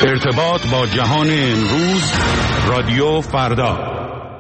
ارتباط با جهان امروز، رادیو فردا.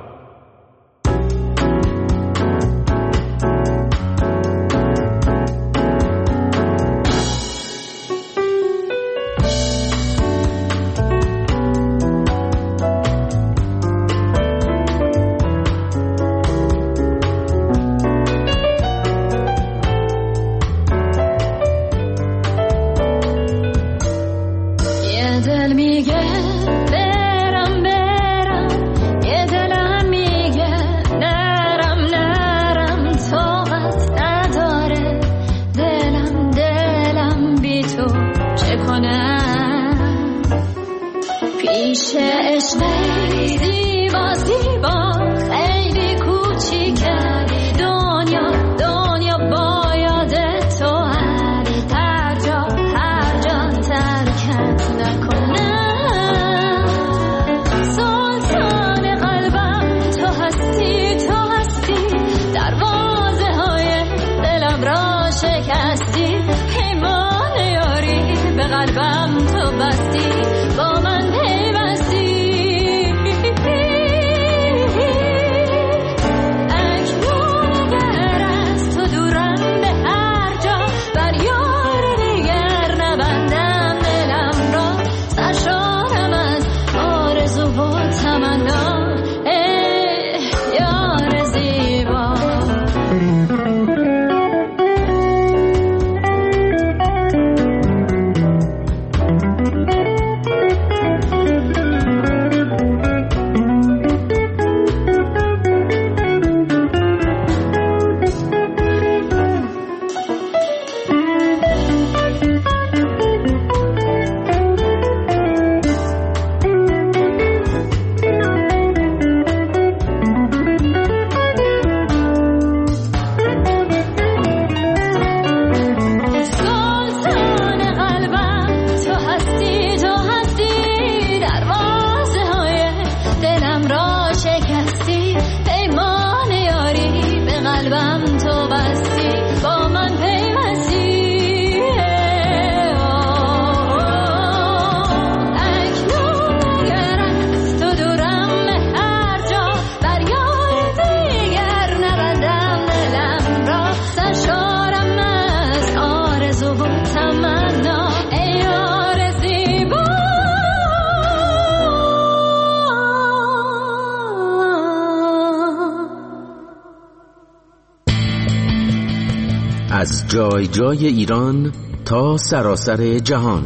از جای جای ایران تا سراسر جهان،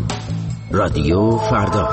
رادیو فردا.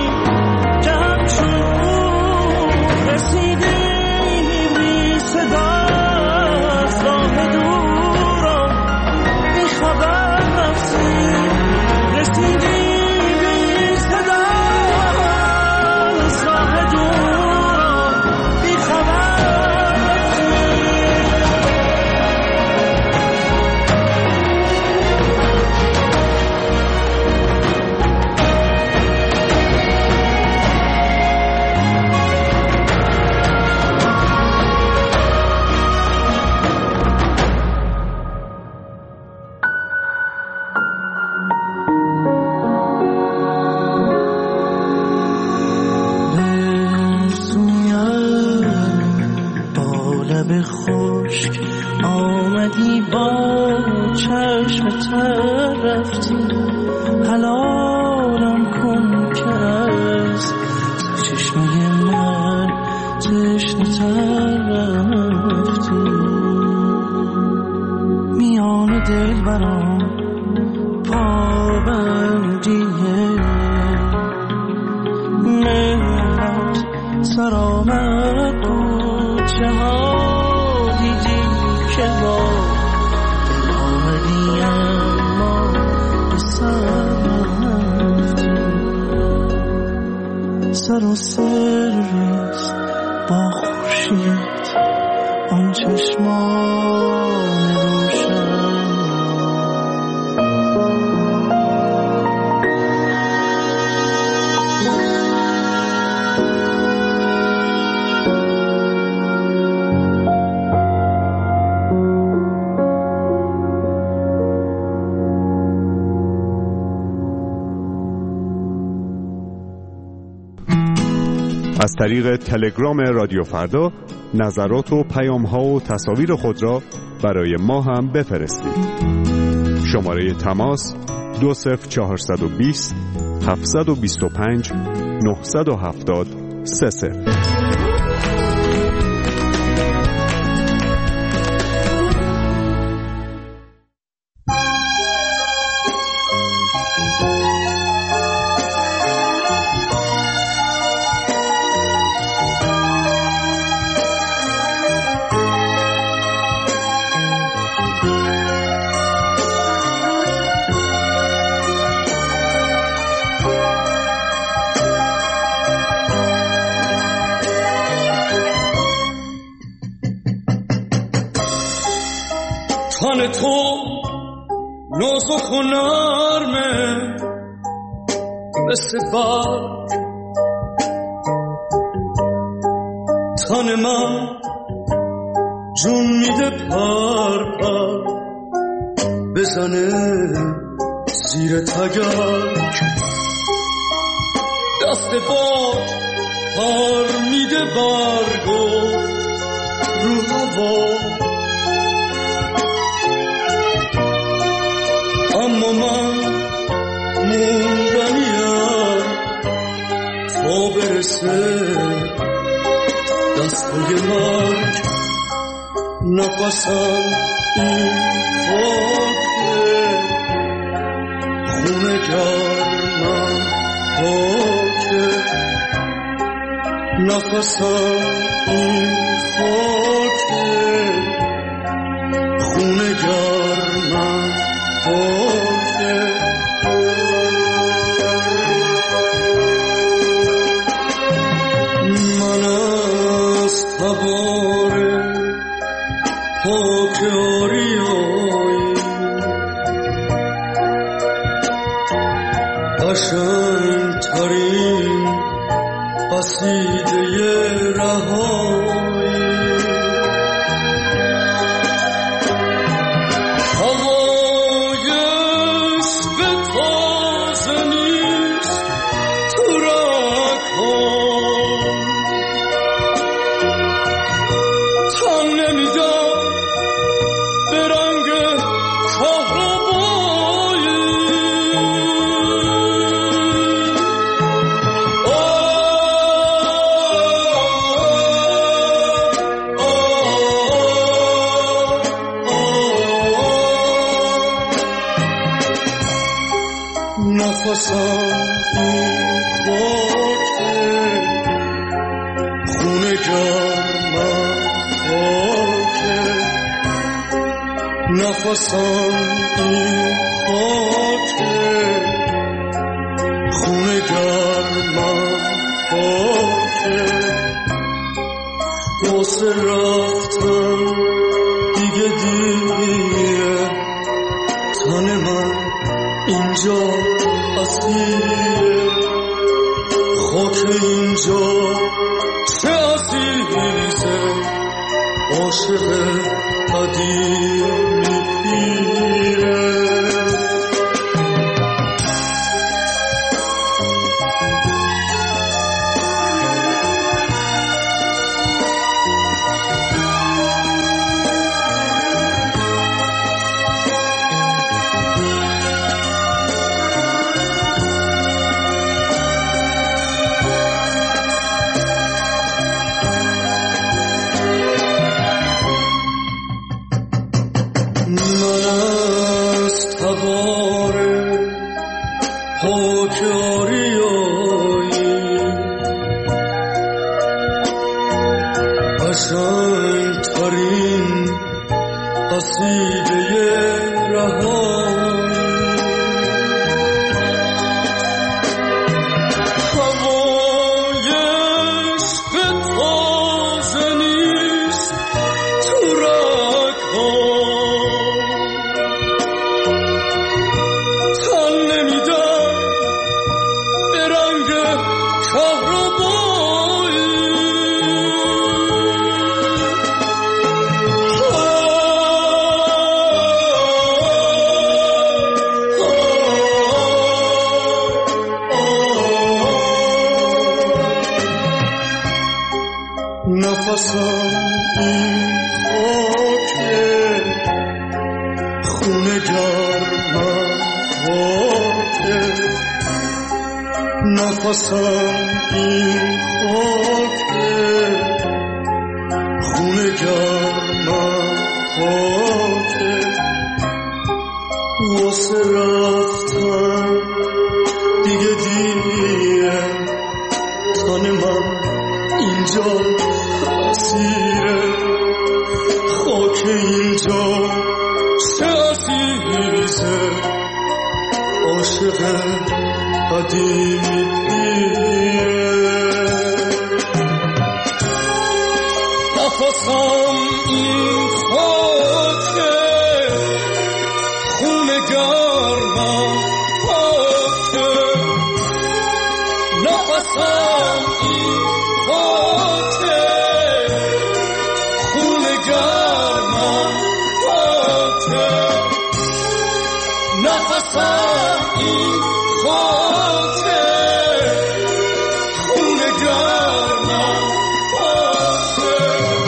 صدا لب خشک آمدی با چشم تر رفتی حلالم کن که از چشمه من تشنه تر رفتی میان دل برام پابندیه مهرت سر آمد بود چه ها دیدی که با دل آمدی اما به سر رفتی سر و سر ریز با خورشید آن چشمان روشن از طریق تلگرام رادیو فردا نظرات و پیام‌ها و تصاویر خود را برای ما هم بفرستید. شماره تماس 20420 725 970 30. تن تو نازک و نرمه مثل برگ تن من جون میده پر پر بزنه زیر تگرگ دست باد پر میده برگو رو هوا اما من موندنیم تا برسه دستای مرگ نفسم این خاکه خونه گرمم پاکه نفسم این خاکه خونه گرمم من از تبار پاک آریایی قشنگ ترین قصیده رهایی نفسم این خاکه خونه گرمم پاکه واسه رفتن دیگه دیگه تن من اینجا اسیره خاک اینجا چه عزیزه عاشق قدیمی پیره تنگترین قصیده رهایی هوای عشق تازه نیست تو رگ‌ها تن نمیدن به رنگ کهربایی نفسم این خاکه خونه گرمم خاکه نفسم این خاکه خونه گرمم خاکه واسه رفتن دیگه دیره تن من اینجا اسیره خاک اینجا چه عزیزه عاشق قدیمیه نفسم این خاکه خونه گرمم خاکه نفسم این خاکه خونه گرمم خاکه نفسم این خاکه خونه گرمم خاکه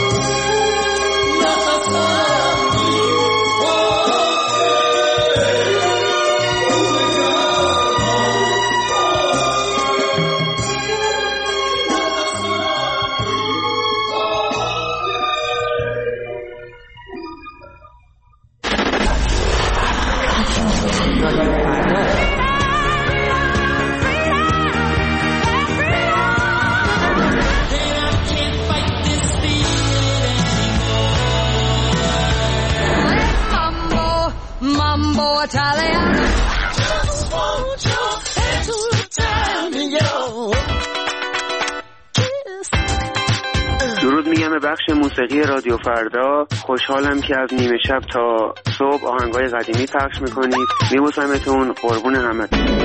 نفسم این خاکه خونه Mambo Italiano. Just want your hand to tell me your kiss. درود میگم به بخش موسیقی رادیو فردا. خوشحالم که از نیمه شب تا صبح آهنگای قدیمی پخش میکنید. میبوسمتون، قربون همتون.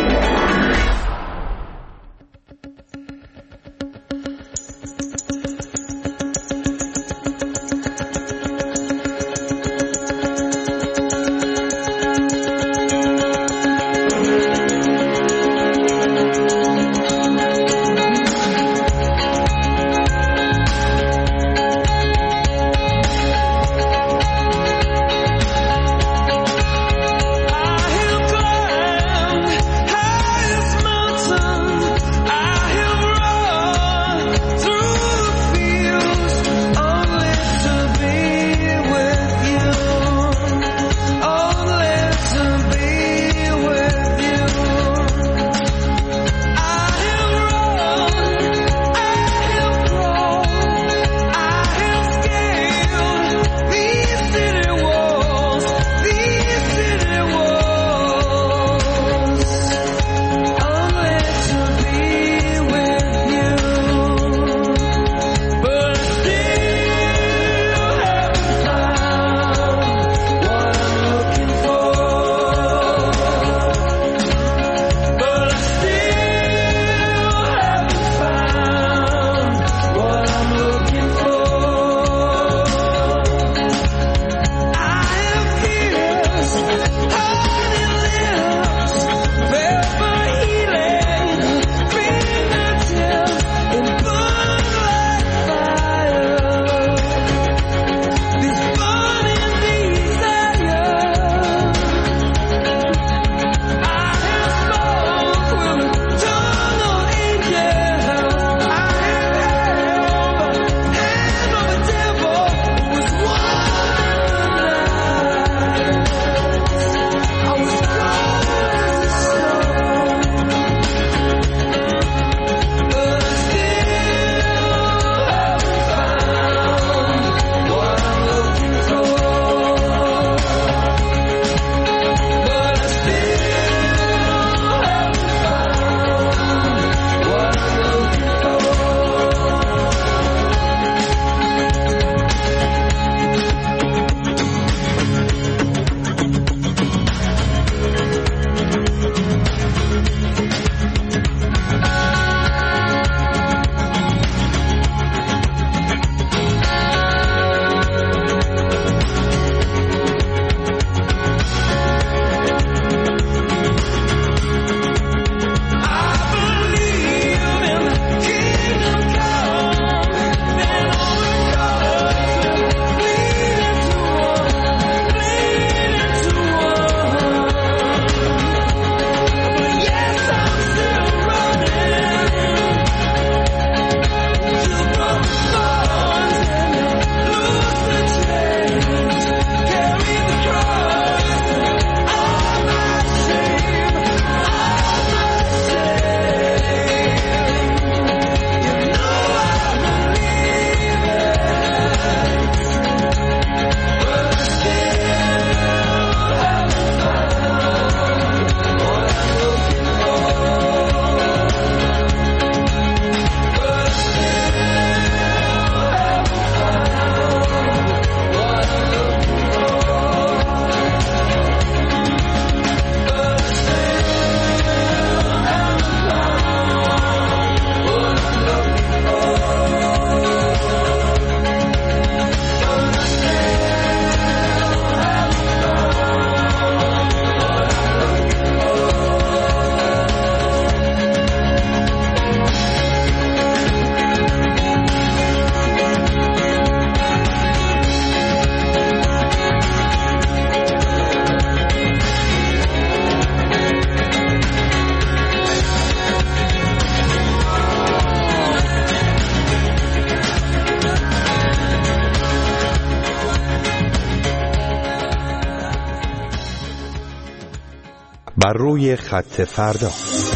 بر روی خط فردا.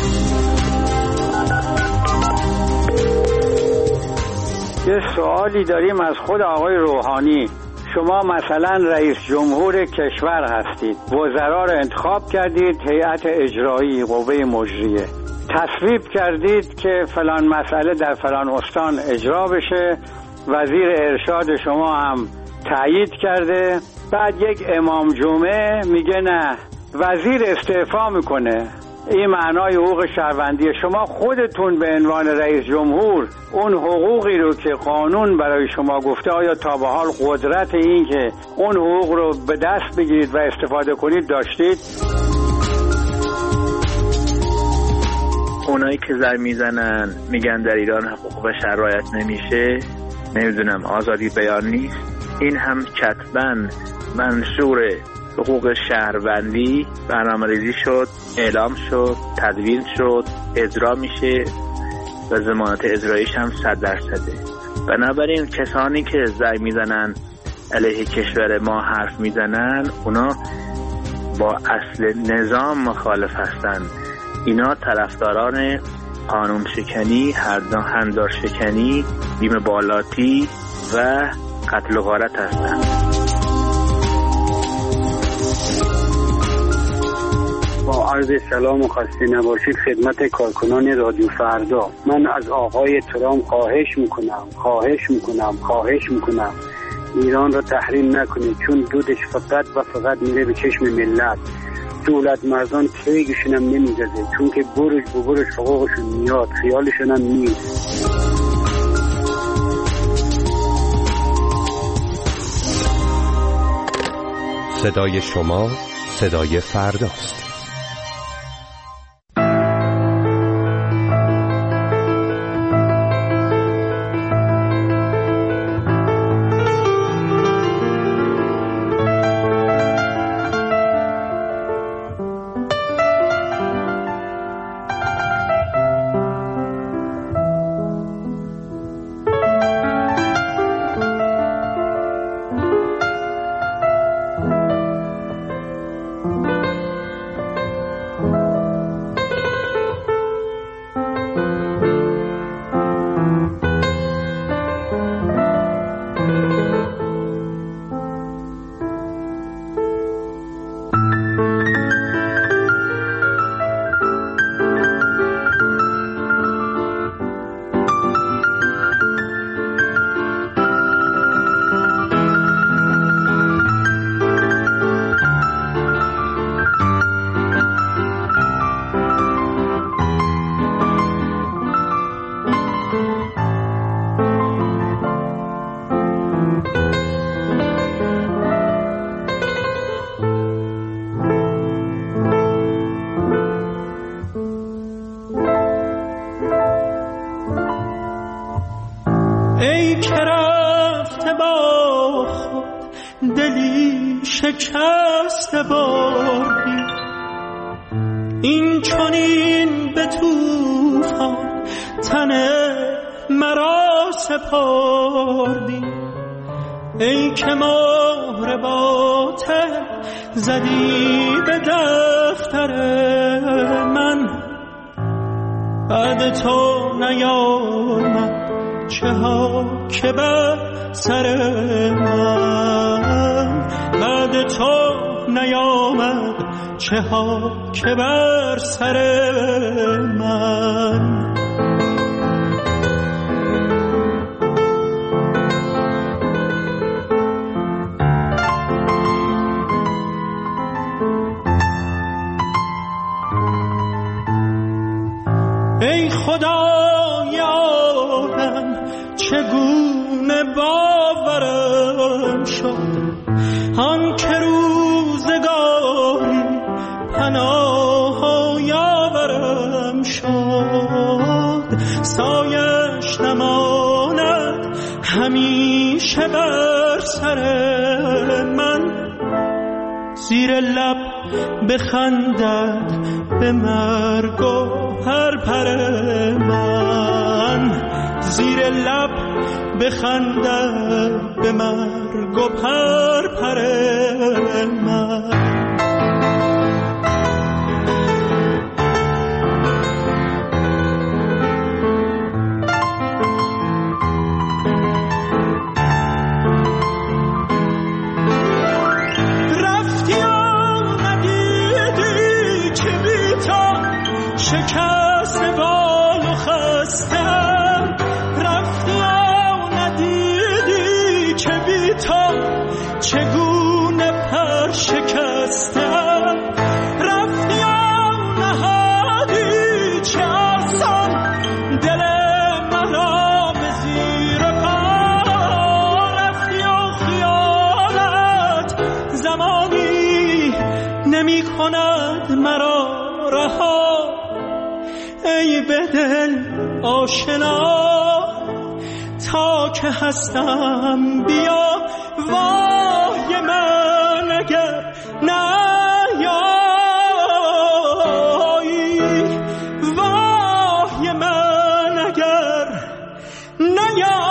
یه سوالی داریم از خود آقای روحانی. شما مثلا رئیس جمهور کشور هستید، وزرا رو انتخاب کردید، هیئت اجرایی، قوه مجریه، تصویب کردید که فلان مسئله در فلان استان اجرا بشه، وزیر ارشاد شما هم تایید کرده، بعد یک امام جمعه میگه نه، وزیر استعفا میکنه. این معنای حقوق شهروندی. شما خودتون به عنوان رئیس جمهور اون حقوقی رو که قانون برای شما گفته، آیا تا به حال قدرت این که اون حقوق رو به دست بگیرید و استفاده کنید داشتید؟ اونایی که زر میزنن میگن در ایران حقوق بشر رعایت نمیشه، نمیدونم آزادی بیان نیست، این هم کتباً منشور حقوق شهروندی برنامه‌ریزی شد، اعلام شد، تدوین شد، اجرا میشه و ضمانت اجراییش هم 100%. بنابراین کسانی که زنگ میزنن علیه کشور ما حرف میزنن، اونا با اصل نظام مخالف هستن. اینا طرفداران قانون شکنی، هندار شکنی، بیم بالاتی و قتل و غارت هستن. با عرض سلام و خسته نباشید خدمت کارکنان رادیو فردا. من از آقای ترامپ خواهش میکنم ایران را تحریم نکنید، چون دودش فقط و فقط میره به چشم ملت. دولت مردان کیگشون هم نمیزده، چون که برش حقوقشون میاد، خیالشون هم نیست. صدای شما صدای فرداست. شکست باری این چنین به طوفان تن مرا سپردی، ای که مهر باطل زدی به دفتر من. بعد تو نیامد چه ها که بر سر من، بعد تو نیامد چه ها که بر سر من. ای خدای عالم چگونه باورم شد آن که روزگاری پناه یاورم شد. سایش نماند همیشه بر سر من، زیر لب بخندد به مرگ و پرپر من، زیر لب بخندد به مرگ و پرپر من. شکستم رفتی و نهادی چه آسان دل مرا به زیر پا رفتی و خیالت زمانی نمی کند مرا رها ای به دل آشنا تا که هستم بیا وای من اگر نیایی وای من اگر نیایی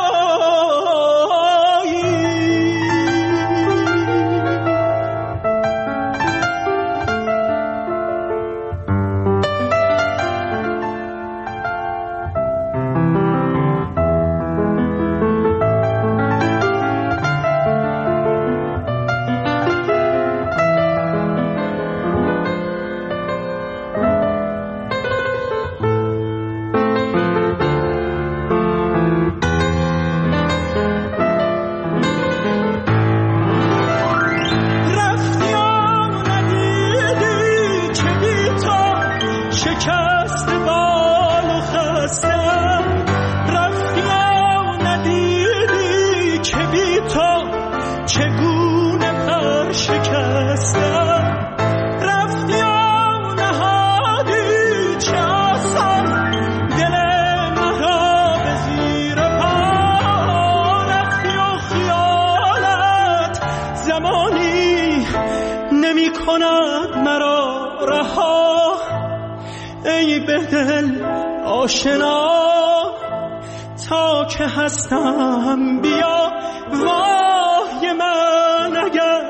آشنا تا که هستم بیا وای من اگر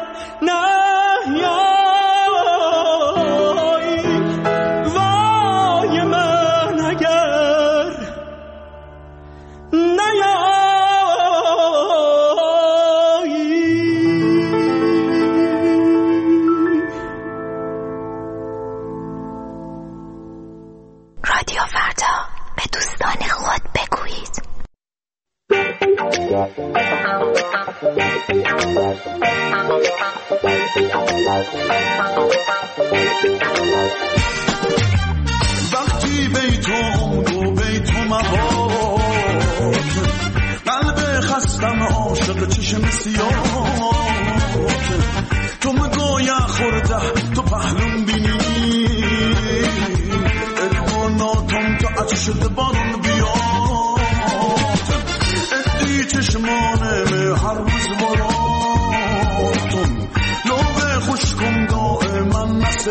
نیایی وای من اگر نیایی رادیو فردا به دوستان خود بگویید. وقتی بیتون و بیتون مباد قلب خستم عاشق چشم سیاه تو مگویا خورده تو پهلون بینی ناتم تا عطش شده بارون بیاد ادی چشمانه هر روز باراتون لوبه خوشکم دائما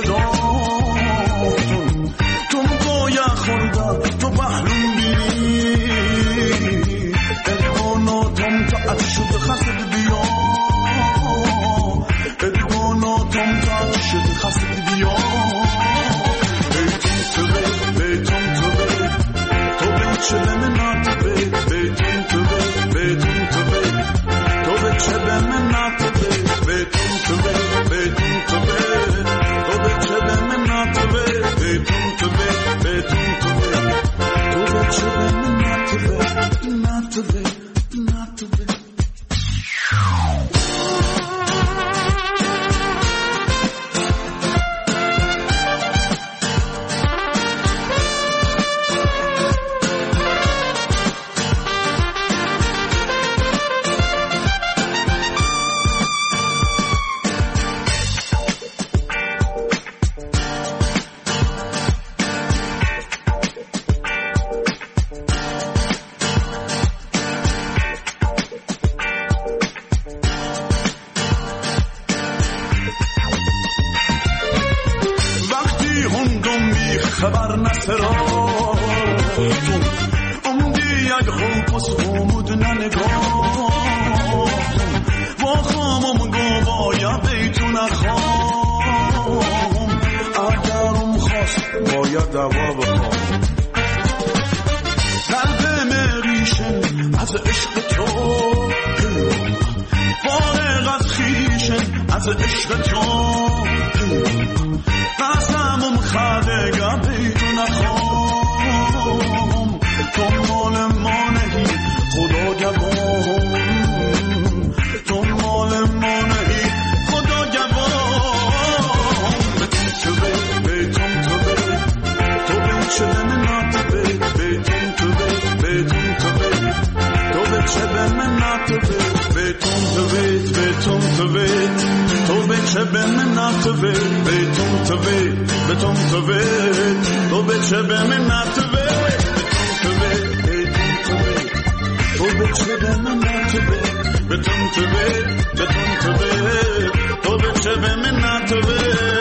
نصداتون تم گویا خورده تو بحلون بینی ادی ناتم تا عطش شده خسد بیاد ادی ناتم تا عطش شده خسد بیاد چه به من بیتون تو بیتون تو تو به چه به من بیتون تو بیتون تو تو به چه به من بیتون تو بیتون تو تو به چه به من خبر نسراتون امدی یک خوپس خومود ننگاتون با خامم گو بایا بیتون اخوام اگرم خواست باید دوا بخوام قلب مریشن از عشق تو فارغ از خیشن از عشق تو قسمم خدگه بیتون اخوام تو مال ما نهی خدا گوام تو مال ما نهی خدا گوام بچه به من نتوه بهتون توه بهتون توه تو بچه به من نتوه تو بچه به من نتوه بهتون توه بهتون توه تو بچه به من نتوه.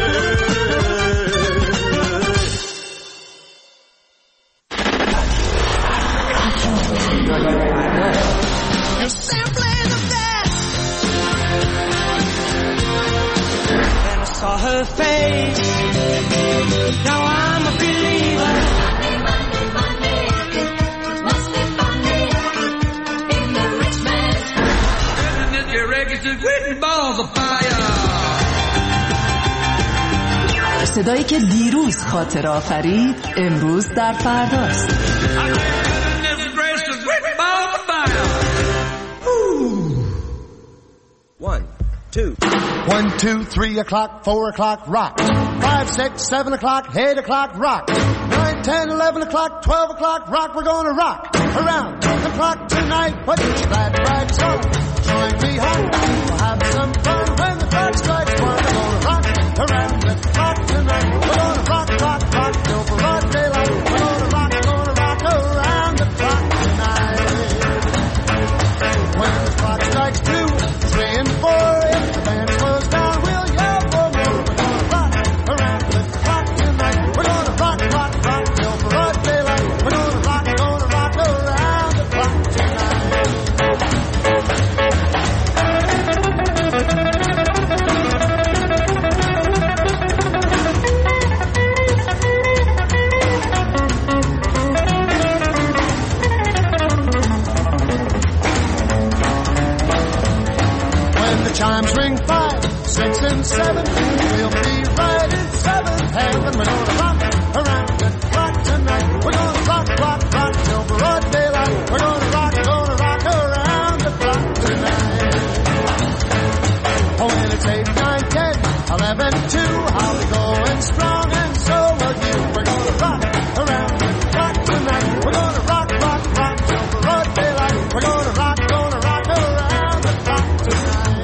Saw her face. Now I'm a believer. Money, it must be funny in the rich man's living in the records with balls of fire. صدایی که دیروز خاطر آفرید امروز در فرداست. 1, 2, 3 o'clock, 4 o'clock, rock. 5, 6, 7 o'clock, 8 o'clock, rock. 9, 10, 11 o'clock, 12 o'clock, rock. We're gonna rock around the clock tonight. Put your glad rags on, join me home. We'll have some fun when the clock strikes 1. We're gonna rock around the clock tonight. We're gonna rock, rock, rock till broad daylight. We're gonna rock around the clock tonight. When the clock strikes 2, 3 and 4. Chimes ring 5, 6 and 7. We'll be right in 7th heaven. We're gonna rock around the clock tonight. We're gonna rock, rock, rock till broad daylight. We're gonna rock around the clock tonight. Oh, when it's 8, 9, 10, 11, 2, I'll be going strong and so will you. We're gonna rock around the clock tonight. We're gonna rock, rock, rock till broad daylight. We're gonna rock around the clock tonight.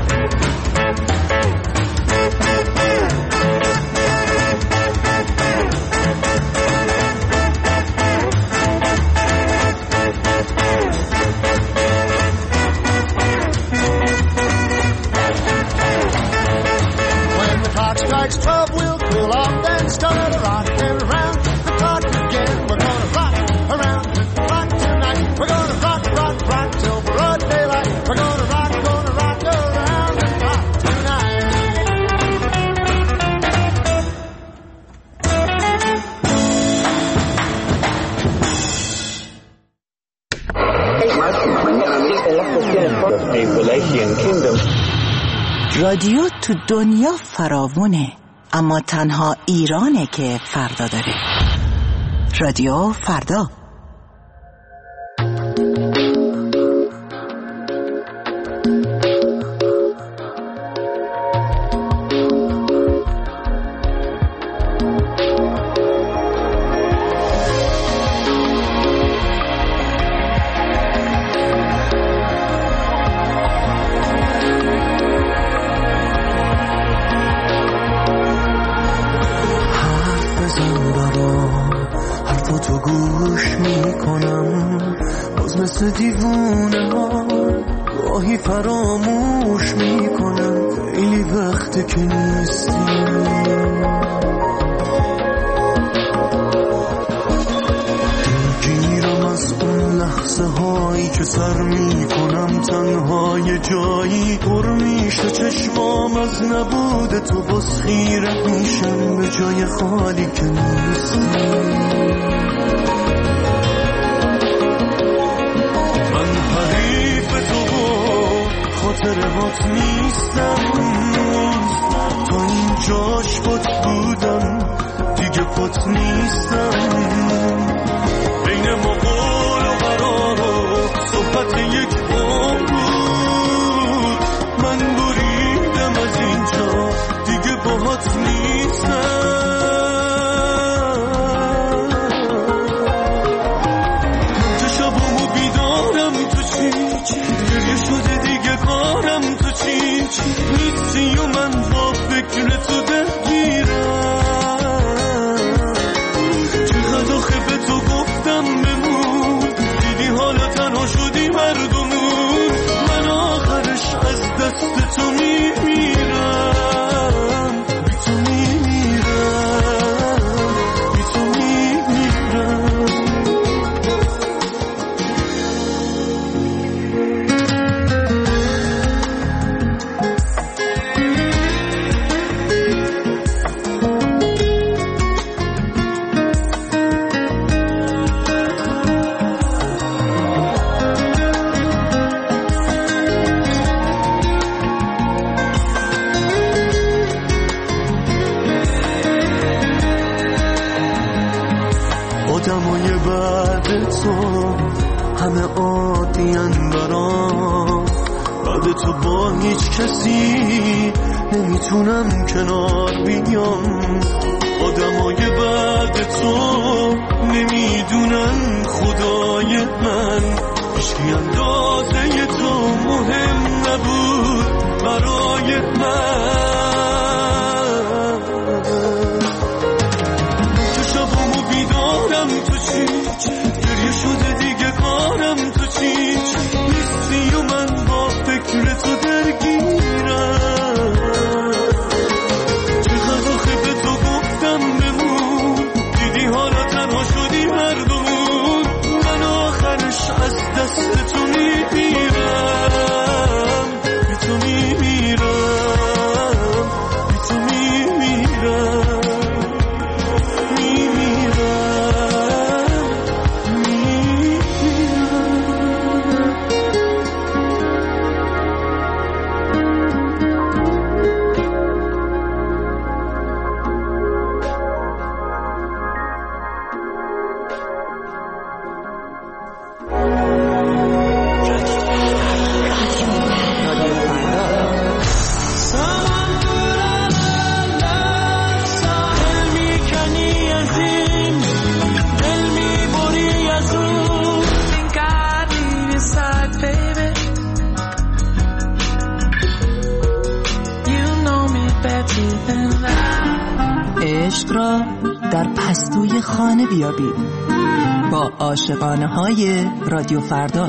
Strikes 12, we'll cool off, then start rocking around the clock again. We're gonna rock around the clock tonight. We're gonna rock, rock, rock till broad daylight. We're gonna rock around the clock tonight. رادیو تو دنیا فراوونه، اما تنها ایرانه که فردا داره. رادیو فردا. دیوونه ها گاهی فراموش میکنم خیلی وقته که نیستی. دلگیرم از اون لحظه هایی که سر میکنم تنها یه جایی پر میشه چشمام از نبود تو باز خیره میشم به جای خالی که نیستی. خاطرهات نیستم تا این جاش پت بودم دیگه پت نیستم. بین ما قول و قرار و صحبت یک عمر بود. من بریدم از اینجا دیگه باهات نیستم. هیچی نیستی و من با فکر تو درگیرم. چقدر آخه به تو گفتم بمون، دیدی حالا تنها شدی مردمون. من آخرش از دست تو میمیرم، بی تو میمیرم، بی تو میمیرم. آدمای بعد تو همه عادی‌ان برام، بعد تو با هیچ کسی نمیتونم کنار بیام. آدمای بعد تو نمیدونن خدای من، هیچکی اندازه تو مهم نبود برای من. بیدارم تو چی، گریه شده دیگه کارم تو چی، نیستی و من با فکر تو درگیرم. چقدر آخه به تو گفتم بمون، دیدی حالا تنها شدی مردمون. من آخرش از دست تو میمیرم، بی تو میمیرم، بی تو میمیرم. عشق را در پستوی خانه بیابید با عاشقانه های رادیو فردا.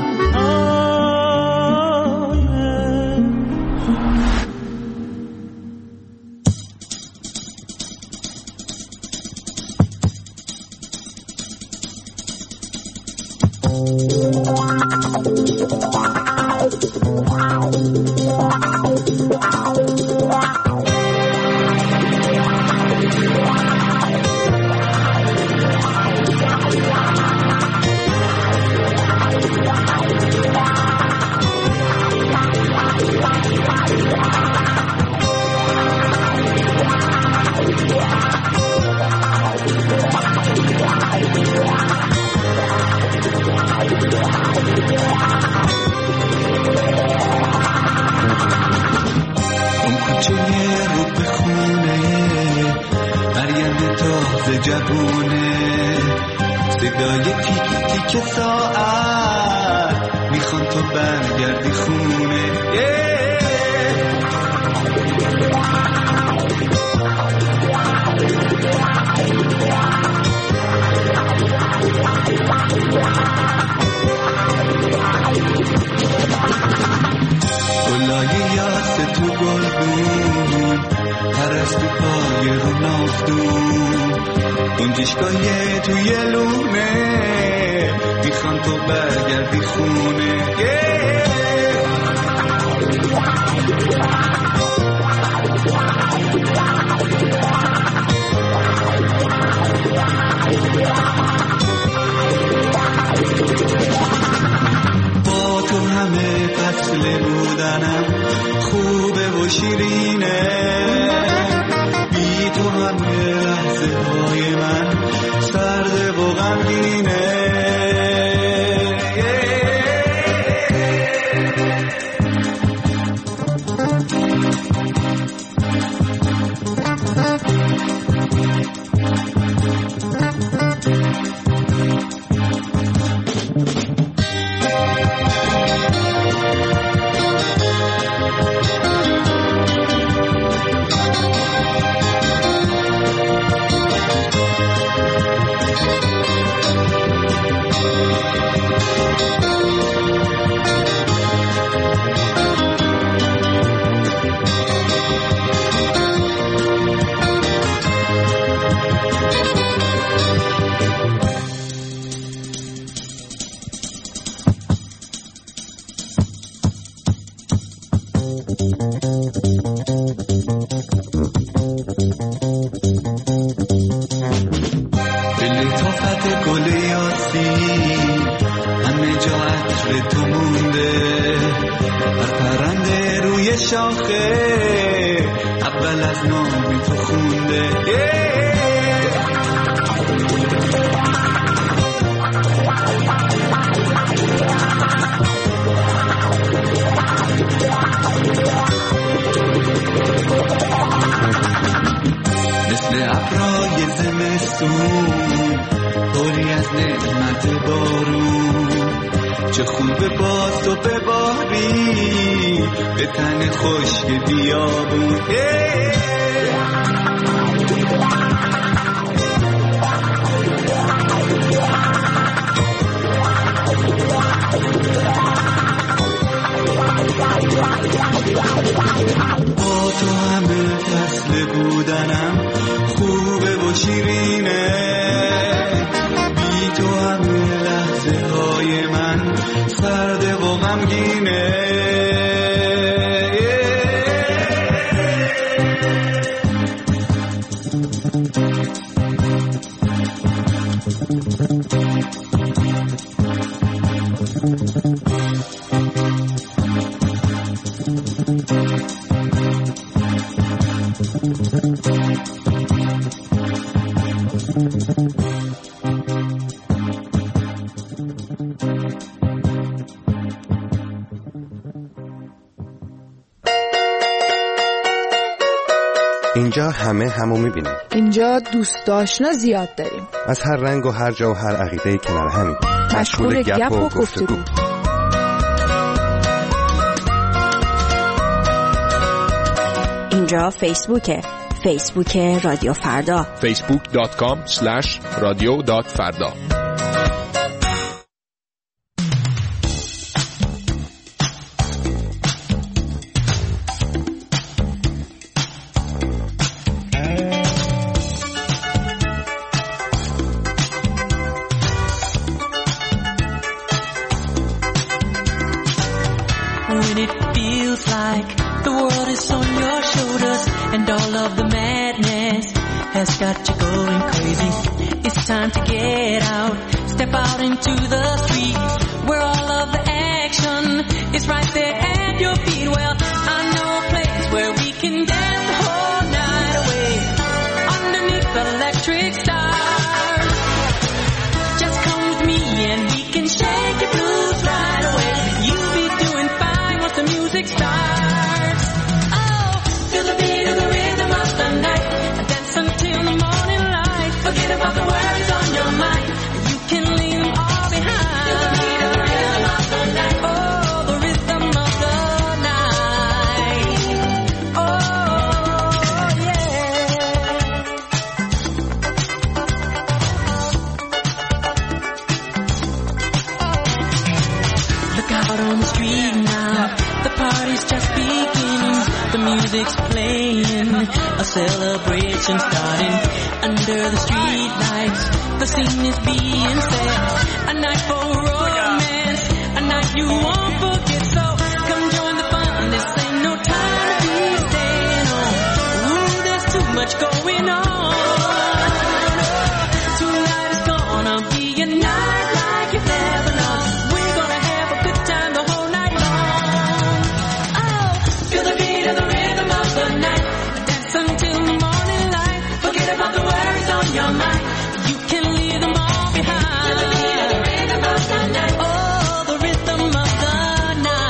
به لطافت گل یاسین همه جا عطر تو مونده، هر پرنده روی شاخه اول از نام تو خونده. مثل ابرای زمستون پری از نعمت بارون، چه خوبه باز تو بباری به تن خشک بیابون. با تو همه فصل بودنم خوبه و شیرینه، بی تو همه لحظه های من سرده و غمگینه. اینجا همه همو میبینیم. اینجا دوست آشنا زیاد داریم. از هر رنگ و هر جا و هر عقیده کنار همین. مشغول گپ و گفتگو. اینجا فیسبوکه. فیسبوک رادیو فردا. facebook.com/radio.farda. When it feels like the world is on your shoulders and all of the madness has got you going crazy, it's time to get out, step out into the street where all of the action is right there at your feet. Well, I know a place where we can dance the whole night away underneath the electric stars. Just come with me and we can shake your blues right away. You'll be doing fine once the music starts. Oh, feel the beat of the rhythm of the night. Dance until the morning light. Forget about the worries on your mind. You can leave them all behind. Feel the beat of the rhythm of the night. Oh, the rhythm of the night. Oh, yeah. Look out on the street now, the party's just beginning. The music's playing, a celebration starting. Under the street lights, the scene is being set. A night for romance, a night you won't forget. So come join the fun, this ain't no time to be staying on. Ooh, there's too much going on. Tonight is gonna be a night like you've never known. We're gonna have a good time the whole night long. Oh, feel the beat of the rhythm of the night. Dance until the morning light. Forget about the worries on your mind. You can leave them all behind. Feel the beat of the rhythm of the night. Oh, the rhythm of the night.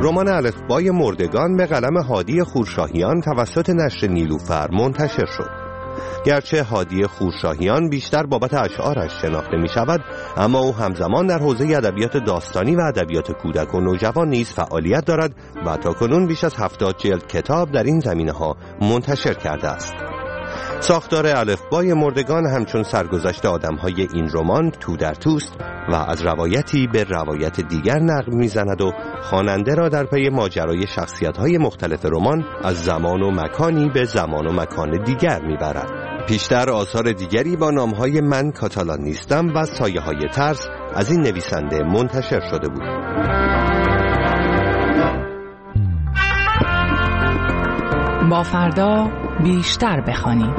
رمان الفبای مردگان به قلم هادی خورشاهیان توسط نشر نیلوفر منتشر شد. گرچه هادی خورشاهیان بیشتر بابت اشعارش شناخته می شود، اما او همزمان در حوزه ادبیات داستانی و ادبیات کودک و نوجوان نیز فعالیت دارد و تاکنون بیش از 70 جلد کتاب در این زمینه‌ها منتشر کرده است. ساختار الفبای مردگان همچون سرگذشت آدم‌های این رمان تو در توست و از روایتی به روایت دیگر نقل می‌زند و خواننده را در پی ماجرای شخصیت‌های مختلف رمان از زمان و مکانی به زمان و مکان دیگر می‌برد. پیشتر آثار دیگری با نام‌های من کاتالان نیستم و سایه‌های ترس از این نویسنده منتشر شده بود. با فردا بیشتر بخوانیم.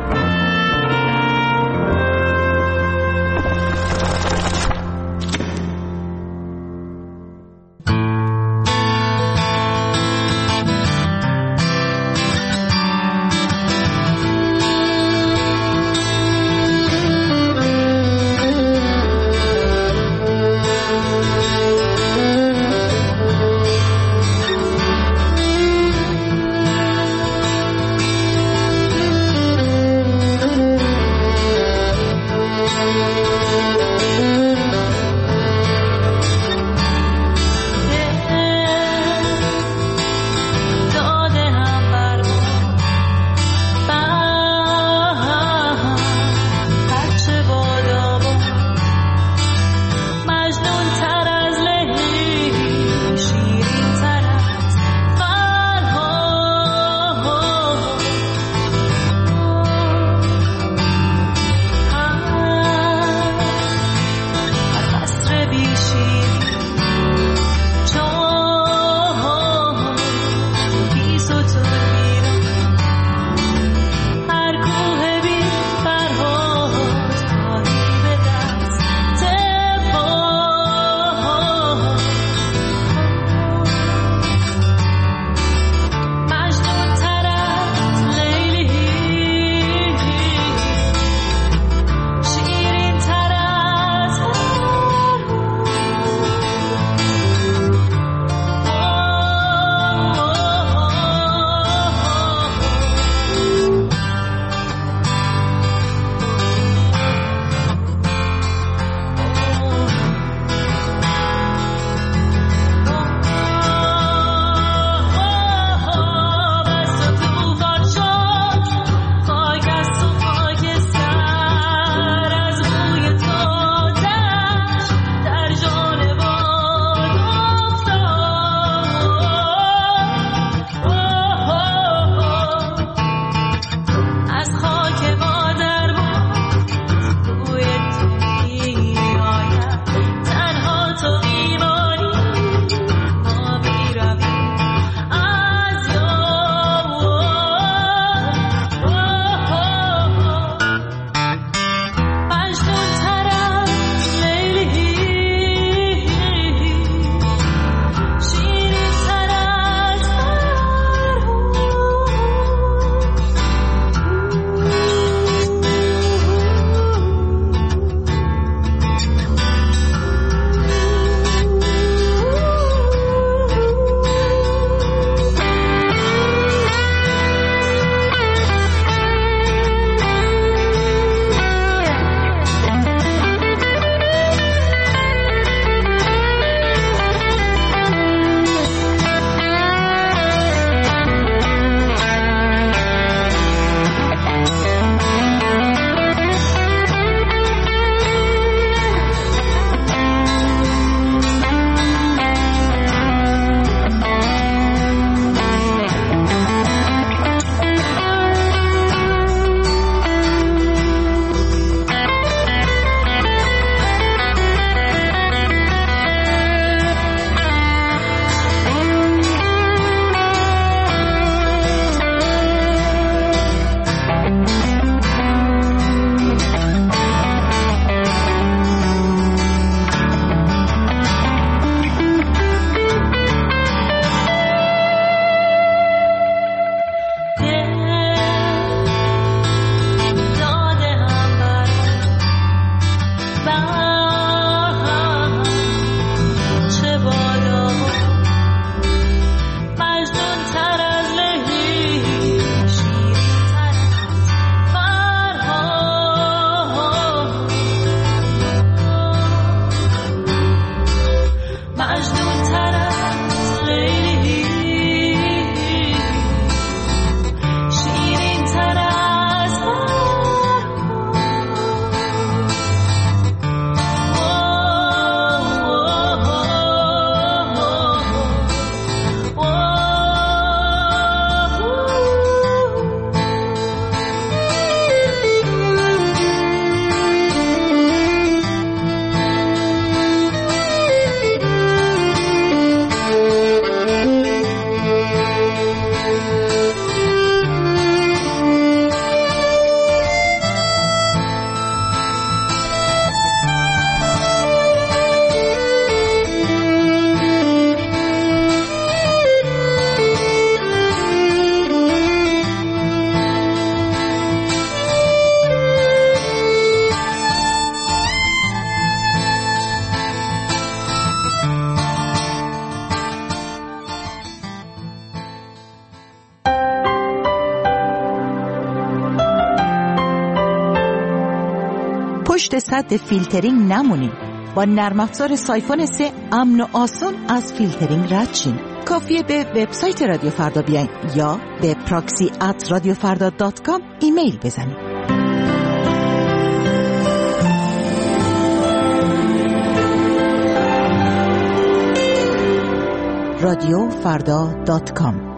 پشت سد فیلترینگ نمونین. با نرم افزار سایفون 3 امن و آسان از فیلترینگ رد شین. کافیه به وبسایت رادیو فردا بیاین یا به proxy@radiofarda.com ایمیل بزنید. radiofarda.com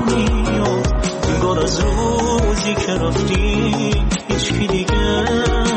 از روزی که رفتی هیچ کی دیگه